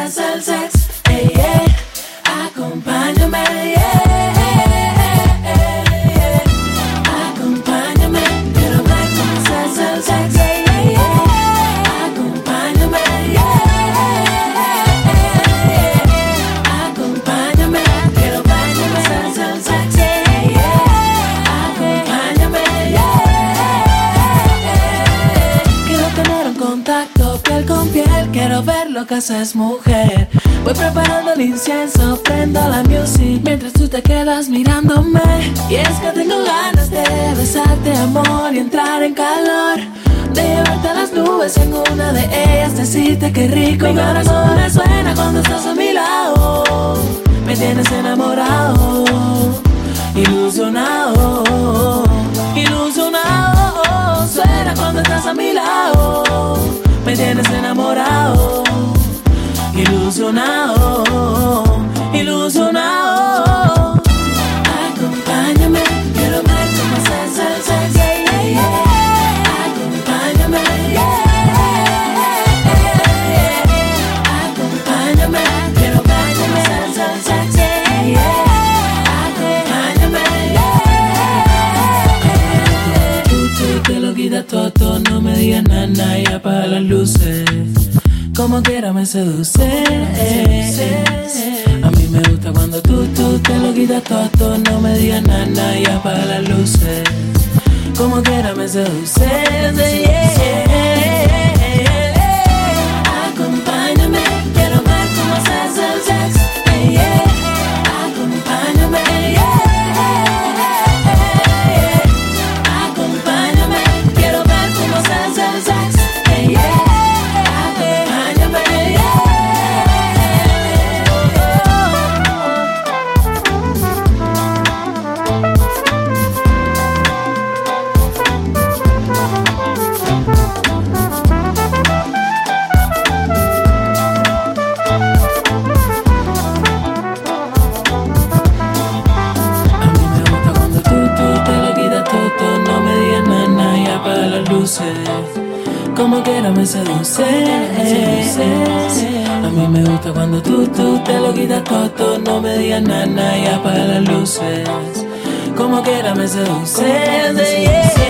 hace el sex, yeah. Acompáñame, yeah. Acompáñame, quiero ver cómo se hace el sex, yeah. Acompáñame, yeah. Acompáñame, quiero ver cómo se hace el sex, yeah. Acompáñame, yeah. Quiero tener un contacto piel con piel, quiero ver lo que haces, mujer. Voy preparando el incienso, prendo la music mientras tú te quedas mirándome. Y es que tengo ganas de besarte, amor, y entrar en calor, de llevarte a las nubes en una de ellas, decirte que rico. Mi corazón resuena cuando estás a mi lado, me tienes enamorado, ilusionado, ilusionado. Suena cuando estás a mi lado, me tienes enamorado, ilusionado, ilusionado. Acompáñame, quiero ver cómo se hace el sex, yeah, yeah. Acompáñame, yeah. Acompáñame, quiero ver cómo se hace el sex, yeah, yeah. Acompáñame, yeah. Tú te lo quitas todo, no me digas nada y apaga las luces. Como quiera me seduce. A mí me gusta cuando tú te lo quitas todo, no me digas nada y apaga las luces. Como quiera me seduce, yeah. Acompáñame, quiero ver cómo se hace el sex, yeah. Acompáñame, yeah. Acompáñame, quiero ver cómo se hace el sex, yeah. Como quiera me seduce. A mí me gusta cuando tú te lo quitas todo, no me digas nada y apaga las luces. Como quiera me seduce, yeah.